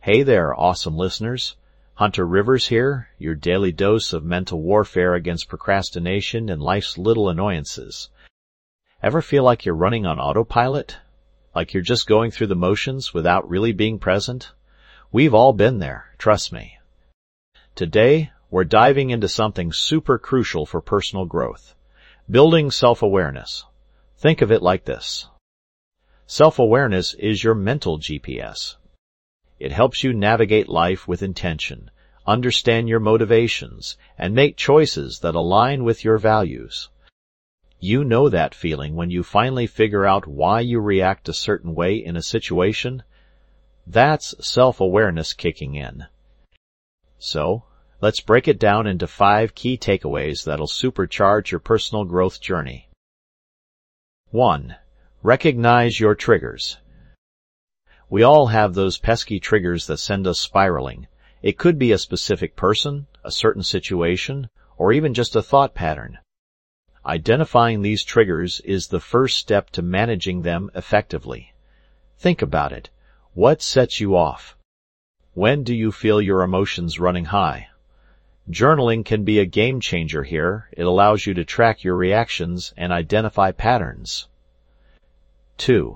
Hey there, awesome listeners. Hunter Rivers here, your daily dose of mental warfare against procrastination and life's little annoyances. Ever feel like you're running on autopilot? Like you're just going through the motions without really being present? We've all been there, trust me. Today, we're diving into something super crucial for personal growth. Building self-awareness. Think of it like this. Self-awareness is your mental GPS. It helps you navigate life with intention, understand your motivations, and make choices that align with your values. You know that feeling when you finally figure out why you react a certain way in a situation? That's self-awareness kicking in. So, let's break it down into 5 key takeaways that'll supercharge your personal growth journey. 1. Recognize your triggers. We all have those pesky triggers that send us spiraling. It could be a specific person, a certain situation, or even just a thought pattern. Identifying these triggers is the first step to managing them effectively. Think about it. What sets you off? When do you feel your emotions running high? Journaling can be a game changer here. It allows you to track your reactions and identify patterns. 2.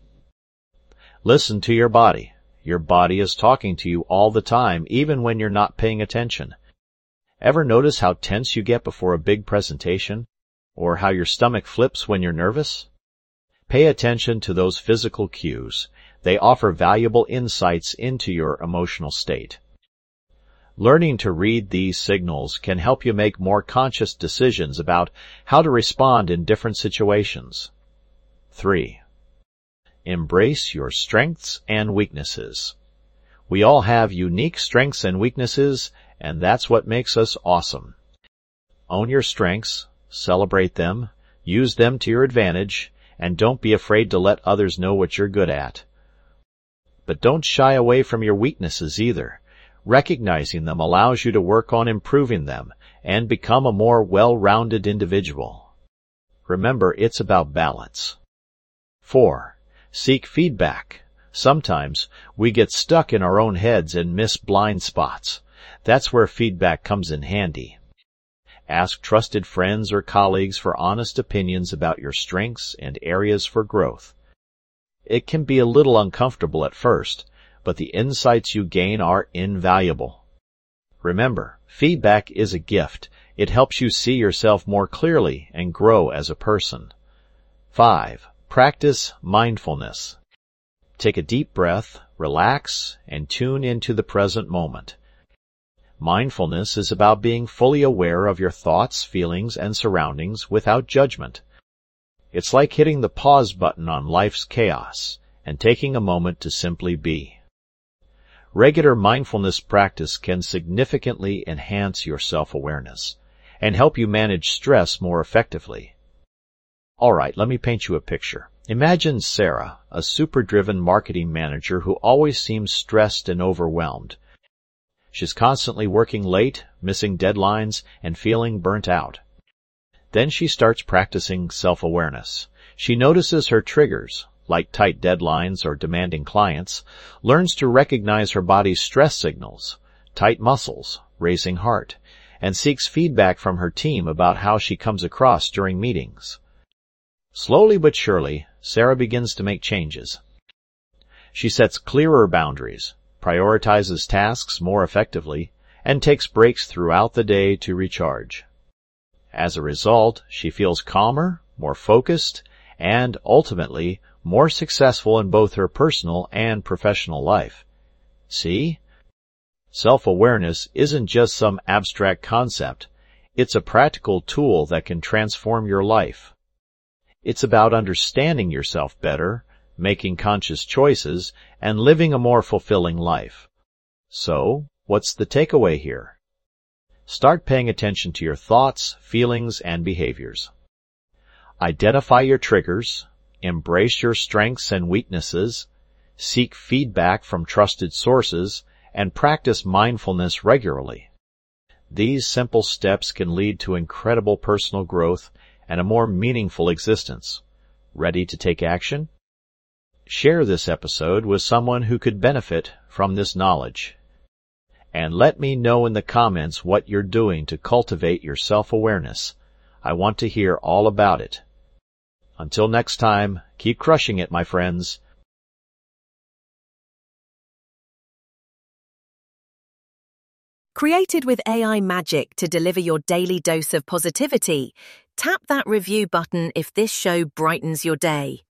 Listen to your body. Your body is talking to you all the time, even when you're not paying attention. Ever notice how tense you get before a big presentation? Or how your stomach flips when you're nervous? Pay attention to those physical cues. They offer valuable insights into your emotional state. Learning to read these signals can help you make more conscious decisions about how to respond in different situations. 3. Embrace your strengths and weaknesses. We all have unique strengths and weaknesses, and that's what makes us awesome. Own your strengths, celebrate them, use them to your advantage, and don't be afraid to let others know what you're good at. But don't shy away from your weaknesses either. Recognizing them allows you to work on improving them and become a more well-rounded individual. Remember, it's about balance. 4. Seek feedback. Sometimes we get stuck in our own heads and miss blind spots. That's where feedback comes in handy. Ask trusted friends or colleagues for honest opinions about your strengths and areas for growth. It can be a little uncomfortable at first, but the insights you gain are invaluable. Remember, feedback is a gift. It helps you see yourself more clearly and grow as a person. 5. Practice mindfulness. Take a deep breath, relax, and tune into the present moment. Mindfulness is about being fully aware of your thoughts, feelings, and surroundings without judgment. It's like hitting the pause button on life's chaos and taking a moment to simply be. Regular mindfulness practice can significantly enhance your self-awareness and help you manage stress more effectively. All right, let me paint you a picture. Imagine Sarah, a super-driven marketing manager who always seems stressed and overwhelmed. She's constantly working late, missing deadlines, and feeling burnt out. Then she starts practicing self-awareness. She notices her triggers, like tight deadlines or demanding clients, learns to recognize her body's stress signals, tight muscles, racing heart, and seeks feedback from her team about how she comes across during meetings. Slowly but surely, Sarah begins to make changes. She sets clearer boundaries, prioritizes tasks more effectively, and takes breaks throughout the day to recharge. As a result, she feels calmer, more focused, and, ultimately, more successful in both her personal and professional life. See? Self-awareness isn't just some abstract concept. It's a practical tool that can transform your life. It's about understanding yourself better, making conscious choices, and living a more fulfilling life. So, what's the takeaway here? Start paying attention to your thoughts, feelings, and behaviors. Identify your triggers, embrace your strengths and weaknesses, seek feedback from trusted sources, and practice mindfulness regularly. These simple steps can lead to incredible personal growth and a more meaningful existence. Ready to take action? Share this episode with someone who could benefit from this knowledge. And let me know in the comments what you're doing to cultivate your self-awareness. I want to hear all about it. Until next time, keep crushing it, my friends. Created with AI magic to deliver your daily dose of positivity, tap that review button if this show brightens your day.